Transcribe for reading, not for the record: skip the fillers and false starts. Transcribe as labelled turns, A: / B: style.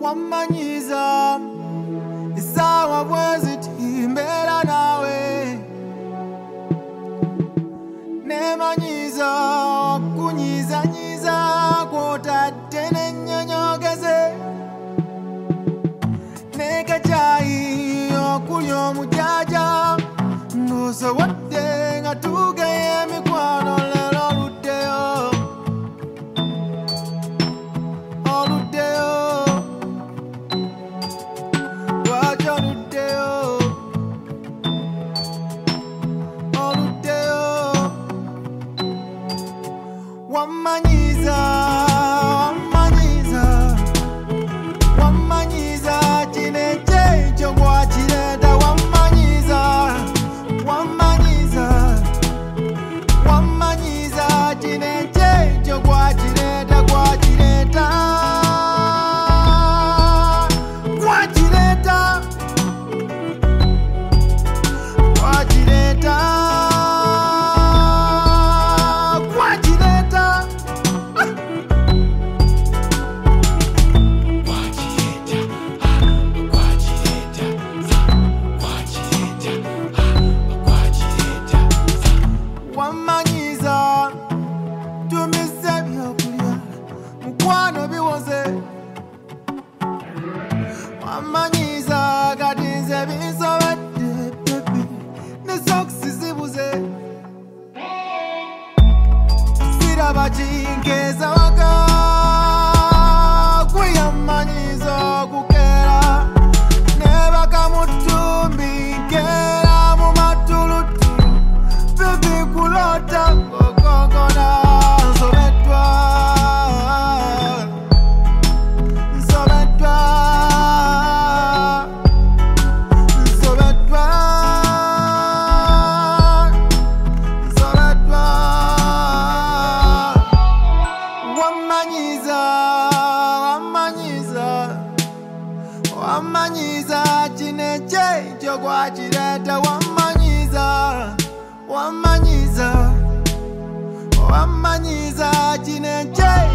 A: wamanyiza isawa bwezitimbera nawe nemanyiza kunyiza kwotadde nennyonyogeze nekacayi okulya omujaja ng'osobodde nga tugaye emikwano lero oluddeyo lwaki oluddeyo wamanyiza kinekyo gwakireta wamanyiza kinekyo gwakireta wamanyiza tumise byokulya mukwano biwoze wamanyiza kati nze binsobedde bebi ne sokisi zibuze siraba kinkeeza waka kweyamanyiza okukeera nebaka mu ttumbi nkeera mu matulutulu bebi kulota kokokona nsobedwa wamanyiza kinekyo gwakireta wamanyiza kinekyo